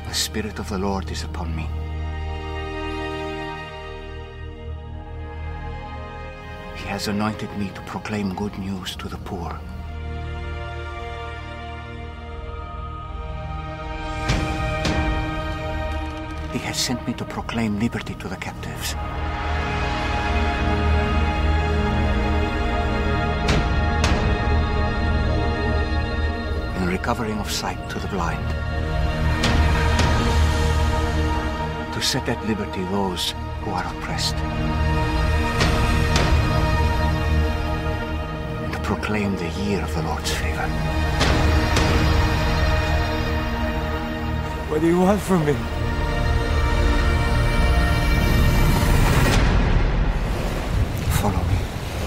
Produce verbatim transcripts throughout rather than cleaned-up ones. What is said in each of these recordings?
The Spirit of the Lord is upon me. He has anointed me to proclaim good news to the poor. He has sent me to proclaim liberty to the captives and recovering of sight to the blind, to set at liberty those who are oppressed, and to proclaim the year of the Lord's favor. What do you want from me? Follow me.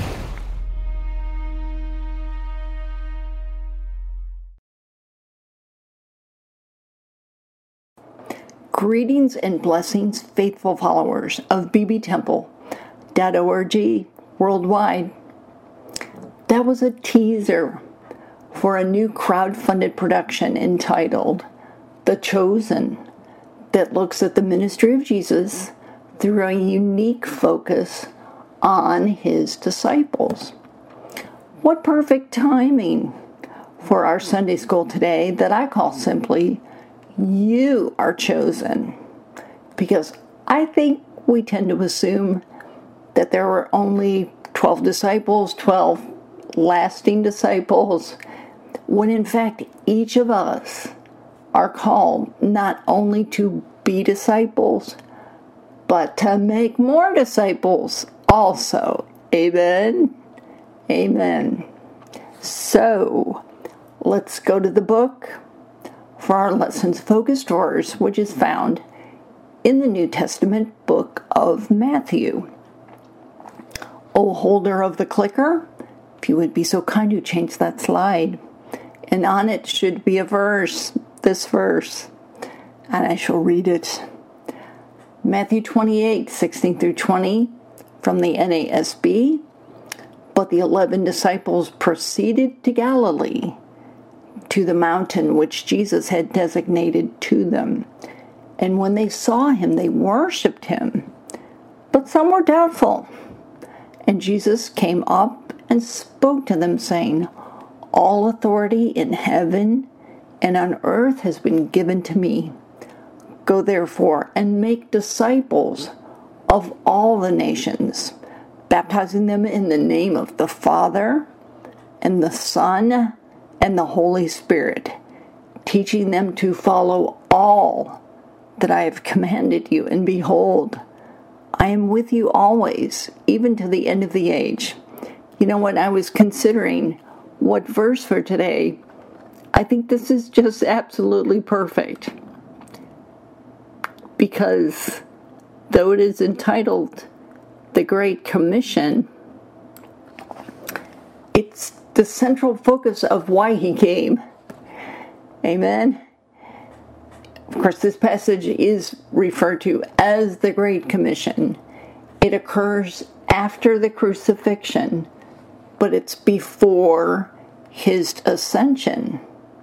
Greetings and blessings, faithful followers of b b temple dot org worldwide. That was a teaser for a new crowd-funded production entitled The Chosen, that looks at the ministry of Jesus through a unique focus on his disciples. What perfect timing for our Sunday school today that I call simply You Are Chosen, because I think we tend to assume that there were only twelve disciples, twelve lasting disciples, when in fact each of us are called not only to be disciples, but to make more disciples also. Amen. Amen. So, let's go to the book for our lessons focus tours, which is found in the New Testament book of Matthew. O holder of the clicker, if you would be so kind to change that slide. And on it should be a verse, this verse, and I shall read it. Matthew twenty-eight, sixteen through twenty, from the N A S B. But the eleven disciples proceeded to Galilee, to the mountain which Jesus had designated to them. And when they saw him, they worshipped him, but some were doubtful. And Jesus came up and spoke to them, saying, All authority in heaven and on earth has been given to me. Go therefore and make disciples of all the nations, baptizing them in the name of the Father and the Son and the Holy Spirit, teaching them to follow all that I have commanded you. And behold, I am with you always, even to the end of the age. You know, when I was considering what verse for today, I think this is just absolutely perfect. Because though it is entitled The Great Commission, it's the central focus of why he came. Amen. Of course, this passage is referred to as the Great Commission. It occurs after the crucifixion, but it's before his ascension,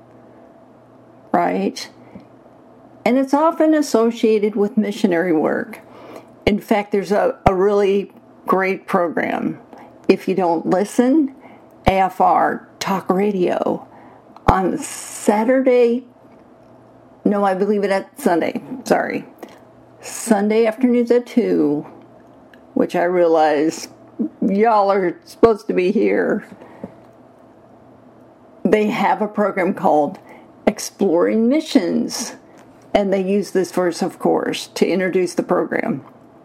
right? And it's often associated with missionary work. In fact, there's a, a really great program. If you don't listen, A F R Talk Radio on Saturday, no, I believe it at Sunday, sorry. Sunday afternoons at two, which I realize y'all are supposed to be here. They have a program called Exploring Missions, and they use this verse, of course, to introduce the program.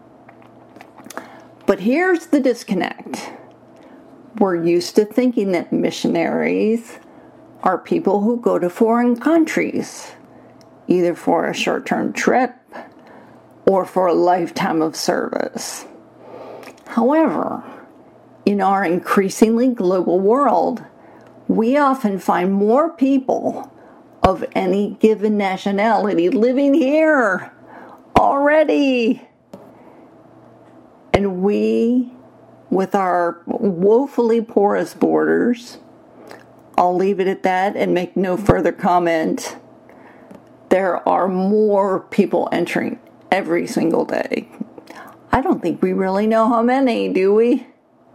But here's the disconnect. We're used to thinking that missionaries are people who go to foreign countries, either for a short-term trip or for a lifetime of service. However, in our increasingly global world, we often find more people of any given nationality living here already. And we, with our woefully porous borders, I'll leave it at that and make no further comment, there are more people entering every single day. I don't think we really know how many, do we?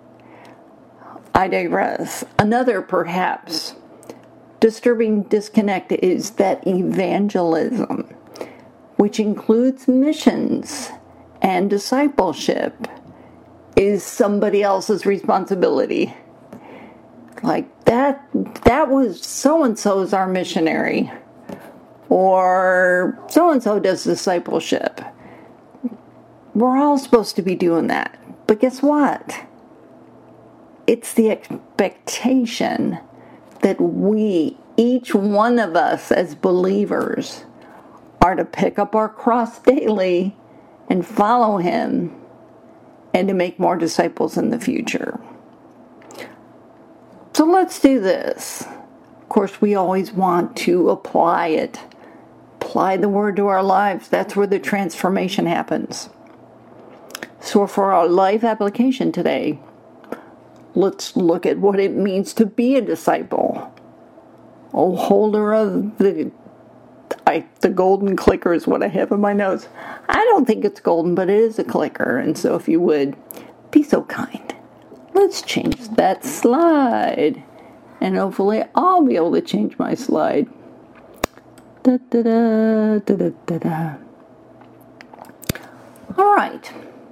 I digress. Another, perhaps, disturbing disconnect is that evangelism, which includes missions and discipleship, is somebody else's responsibility. Like, that, that was so-and-so's our missionary. Or so-and-so does discipleship. We're all supposed to be doing that. But guess what? It's the expectation that we, each one of us as believers, are to pick up our cross daily and follow him and to make more disciples in the future. So let's do this. Of course, we always want to apply it. Apply the word to our lives. That's where the transformation happens. So for our life application today, let's look at what it means to be a disciple. A holder of the I, the golden clicker is what I have in my notes. I don't think it's golden, but it is a clicker. And so if you would, be so kind. Let's change that slide. And hopefully I'll be able to change my slide. Da, da, da, da, da, da, da. All right.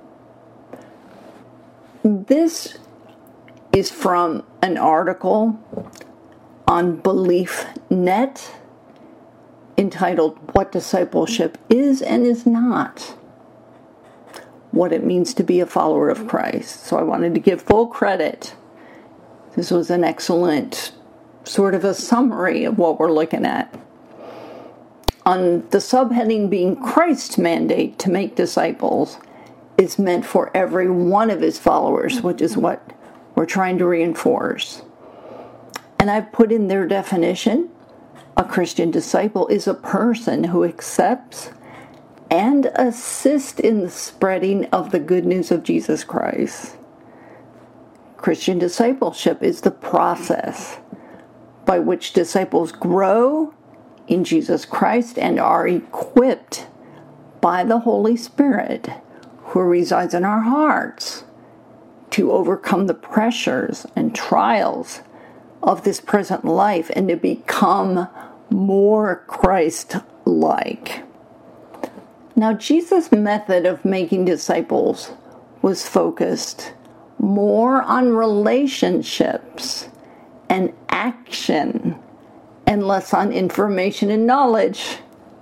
This is from an article on Belief Net entitled What Discipleship Is and Is Not. What it means to be a follower of Christ. So I wanted to give full credit. This was an excellent sort of a summary of what we're looking at. On the subheading being Christ's mandate to make disciples is meant for every one of his followers, which is what we're trying to reinforce. And I've put in their definition. A Christian disciple is a person who accepts and assists in the spreading of the good news of Jesus Christ. Christian discipleship is the process by which disciples grow in Jesus Christ and are equipped by the Holy Spirit who resides in our hearts to overcome the pressures and trials of this present life and to become more Christ-like. Now, Jesus' method of making disciples was focused more on relationships and action and less on information and knowledge.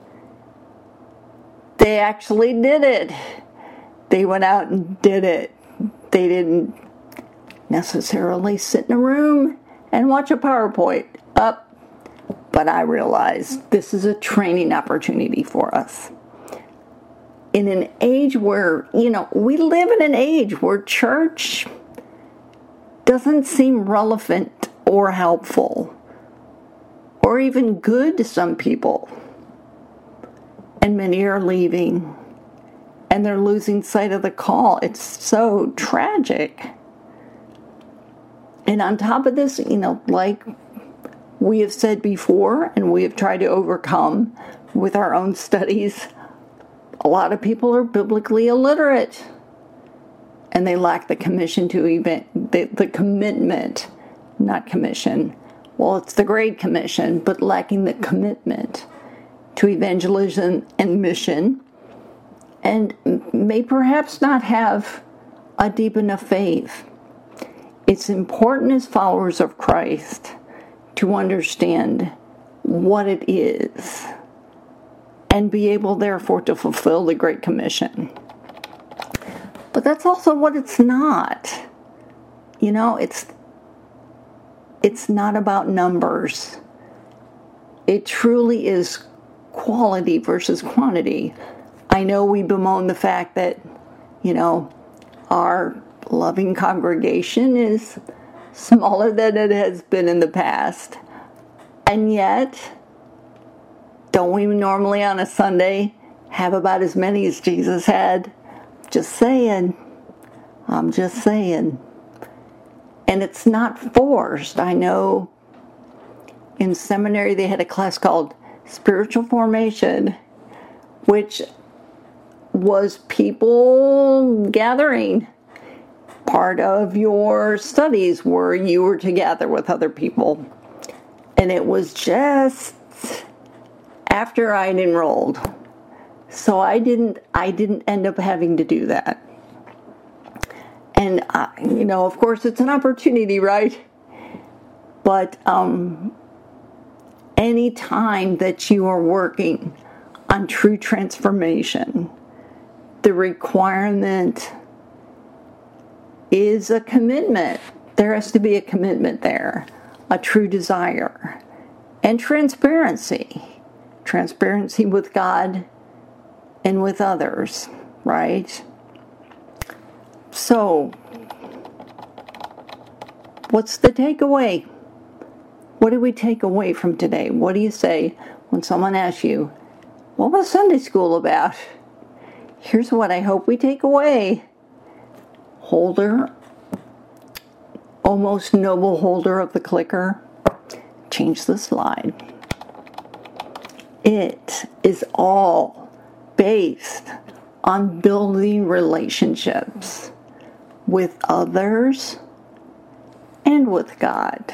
They actually did it. They went out and did it. They didn't necessarily sit in a room and watch a PowerPoint up. But I realized this is a training opportunity for us. In an age where, you know, we live in an age where church doesn't seem relevant or helpful or even good to some people. And many are leaving and they're losing sight of the call. It's so tragic. And on top of this, you know, like we have said before, and we have tried to overcome with our own studies, a lot of people are biblically illiterate. And they lack the commission to even, the, the commitment, not commission. Well, it's the Great Commission, but lacking the commitment to evangelism and mission. And may perhaps not have a deep enough faith. It's important as followers of Christ to understand what it is and be able, therefore, to fulfill the Great Commission. But that's also what it's not. You know, it's it's not about numbers. It truly is quality versus quantity. I know we bemoan the fact that, you know, our loving congregation is smaller than it has been in the past. And yet, don't we normally on a Sunday have about as many as Jesus had? Just saying. I'm just saying. And it's not forced. I know in seminary they had a class called spiritual formation, which was people gathering. Part of your studies were you were to gather with other people. And it was just after I'd enrolled. So I didn't I didn't end up having to do that. And, uh, you know, of course, it's an opportunity, right? But um, any time that you are working on true transformation, the requirement is a commitment. There has to be a commitment there, a true desire, and transparency. Transparency with God and with others, right? So, what's the takeaway? What do we take away from today? What do you say when someone asks you, what was Sunday school about? Here's what I hope we take away. Holder, almost noble holder of the clicker, change the slide. It is all based on building relationships with others and with God.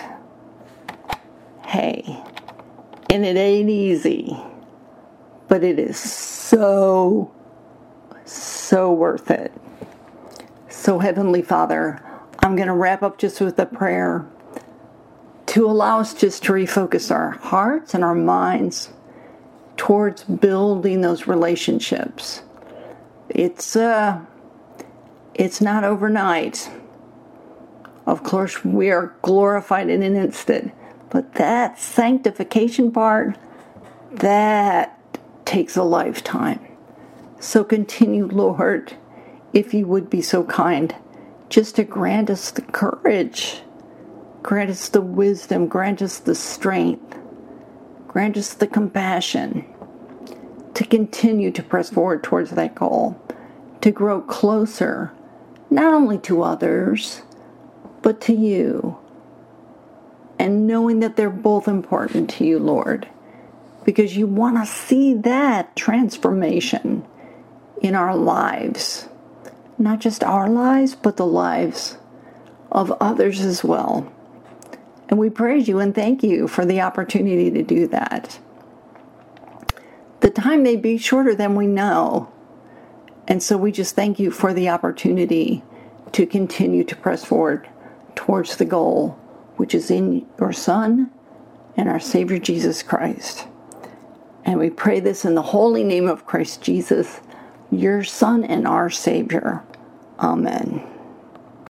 Hey, and it ain't easy, but it is so, so worth it. So, Heavenly Father, I'm going to wrap up just with a prayer to allow us just to refocus our hearts and our minds towards building those relationships. It's uh, it's not overnight. Of course, we are glorified in an instant, but that sanctification part, that takes a lifetime. So continue, Lord, if you would be so kind, just to grant us the courage, grant us the wisdom, grant us the strength, grant us the compassion to continue to press forward towards that goal, to grow closer, not only to others, but to you, and knowing that they're both important to you, Lord, because you want to see that transformation in our lives. Not just our lives, but the lives of others as well. And we praise you and thank you for the opportunity to do that. The time may be shorter than we know. And so we just thank you for the opportunity to continue to press forward towards the goal, which is in your Son and our Savior Jesus Christ. And we pray this in the holy name of Christ Jesus, your Son and our Savior. Amen.